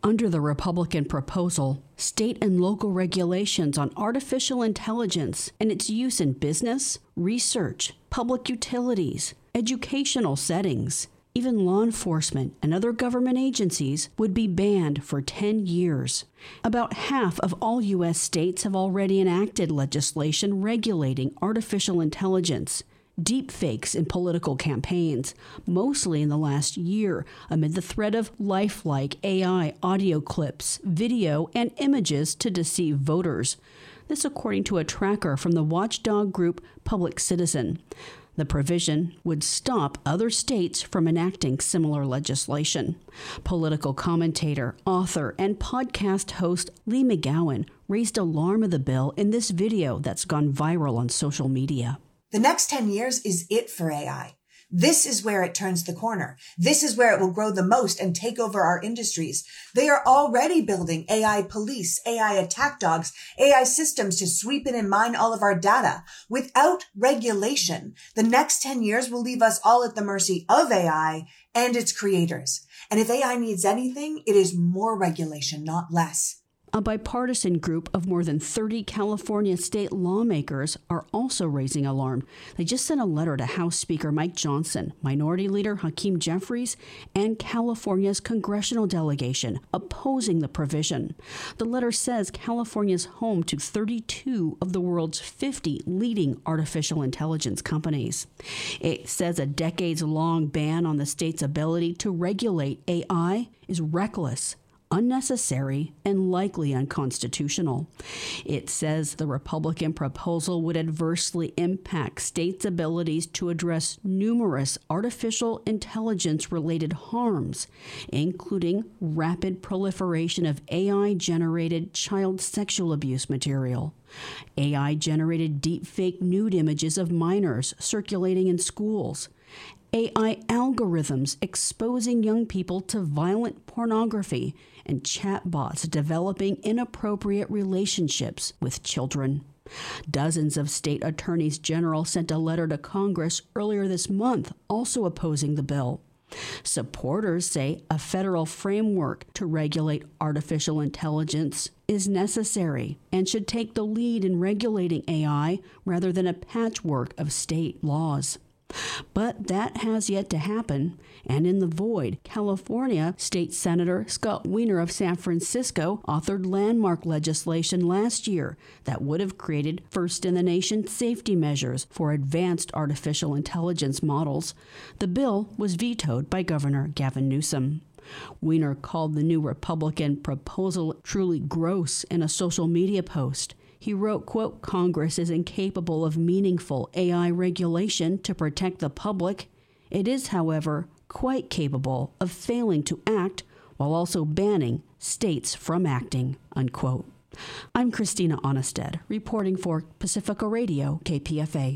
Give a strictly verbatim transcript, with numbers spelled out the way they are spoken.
Under the Republican proposal, state and local regulations on artificial intelligence and its use in business, research, public utilities, educational settings, even law enforcement and other government agencies would be banned for ten years. About half of all U S states have already enacted legislation regulating artificial intelligence, deepfakes in political campaigns, mostly in the last year, amid the threat of lifelike A I audio clips, video, and images to deceive voters. This according to a tracker from the watchdog group Public Citizen. The provision would stop other states from enacting similar legislation. Political commentator, author, and podcast host Lee McGowan raised alarm of the bill in this video that's gone viral on social media. The next ten years is it for A I. This is where it turns the corner. This is where it will grow the most and take over our industries. They are already building A I police, A I attack dogs, A I systems to sweep in and mine all of our data. Without regulation, the next ten years will leave us all at the mercy of A I and its creators. And if A I needs anything, it is more regulation, not less. A bipartisan group of more than thirty California state lawmakers are also raising alarm. They just sent a letter to House Speaker Mike Johnson, Minority Leader Hakeem Jeffries, and California's congressional delegation opposing the provision. The letter says California's home to thirty-two of the world's fifty leading artificial intelligence companies. It says a decades-long ban on the state's ability to regulate A I is reckless, unnecessary, and likely unconstitutional. It says the Republican proposal would adversely impact states' abilities to address numerous artificial intelligence-related harms, including rapid proliferation of A I-generated child sexual abuse material, A I-generated deepfake nude images of minors circulating in schools, A I algorithms exposing young people to violent pornography, and chatbots developing inappropriate relationships with children. Dozens of state attorneys general sent a letter to Congress earlier this month also opposing the bill. Supporters say a federal framework to regulate artificial intelligence is necessary and should take the lead in regulating A I rather than a patchwork of state laws. But that has yet to happen, and in the void, California State Senator Scott Wiener of San Francisco authored landmark legislation last year that would have created first-in-the-nation safety measures for advanced artificial intelligence models. The bill was vetoed by Governor Gavin Newsom. Wiener called the new Republican proposal truly gross in a social media post. He wrote, quote, "Congress is incapable of meaningful A I regulation to protect the public. It is, however, quite capable of failing to act while also banning states from acting," unquote. I'm Christina Onnested, reporting for Pacifica Radio, K P F A.